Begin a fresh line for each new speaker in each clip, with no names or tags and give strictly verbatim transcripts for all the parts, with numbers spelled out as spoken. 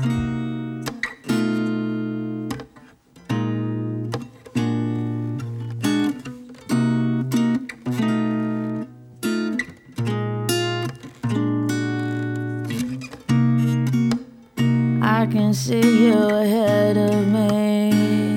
I can see you ahead of me,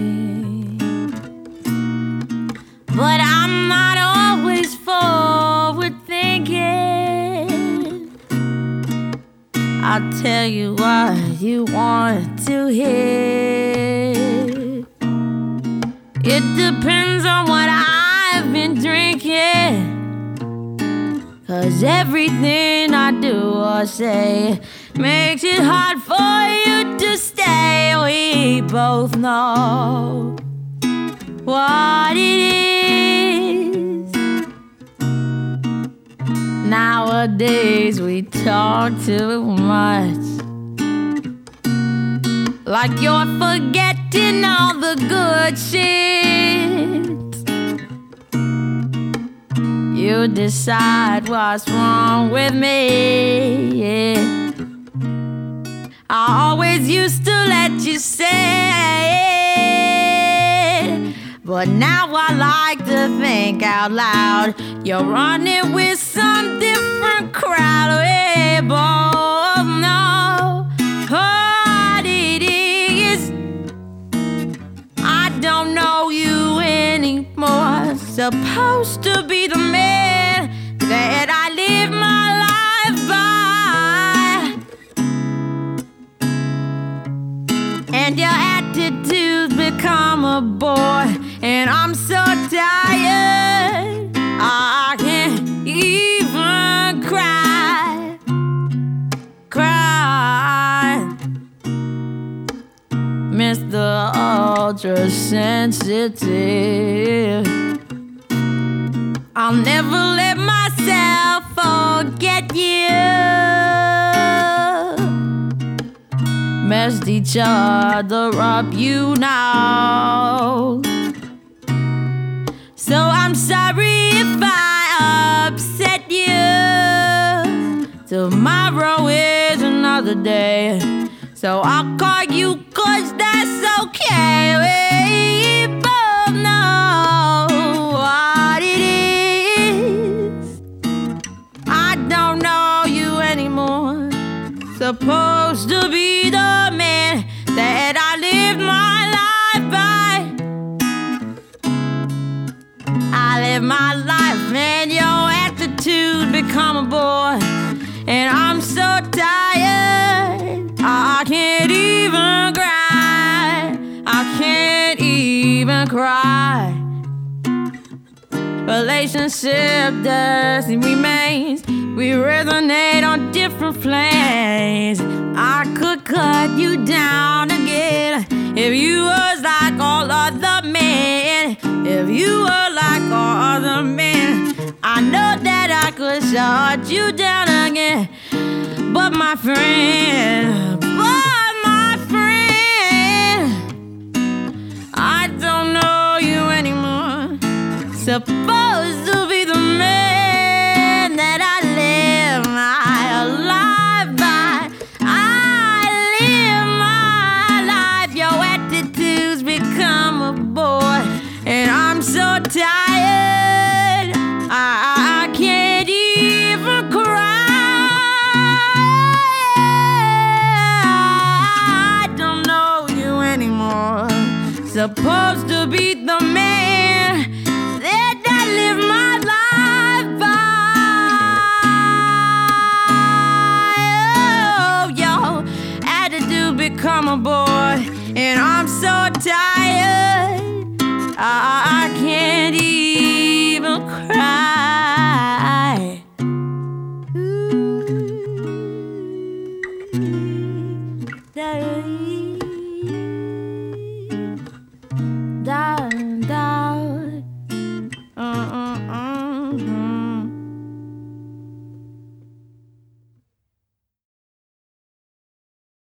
but I'm not always forward thinking. I'll tell you what you want to hear. It depends on what I've been drinking, 'cause everything I do or say makes it hard for you to stay. We both know what it is. Nowadays we talk too much, like you're forgetting all the good shit. You decide what's wrong with me, yeah. I always used to let you say it, but now I like to think out loud. You're running with some different crowd. We both know what it is. I don't know you anymore. Supposed to be the man that I live my life by, and your attitude's become a bore, and I'm so tired I can't even cry, cry. Mister Ultra Sensitive, I'll never let myself forget you. Messed each other up, you know. So I'm sorry if I upset you. Tomorrow is another day, so I'll call you 'cause that's okay. We both know what it is. I don't know you anymore. Supposed to be the man that I lived my life by. I live my life, man, your attitude become a bore, and I'm so tired I can't even cry, I can't even cry. Relationship does remains, we resonate on different planes. I could cut you down again if you was like all other men. If you were like all other men, I know that I could shut you down again. But my friend, but my friend, I don't know you anymore. Supposed to be the man that I live my life by. I live my life, your attitudes become a bore, and I'm so tired I, I can't even cry. I don't know you anymore. Suppose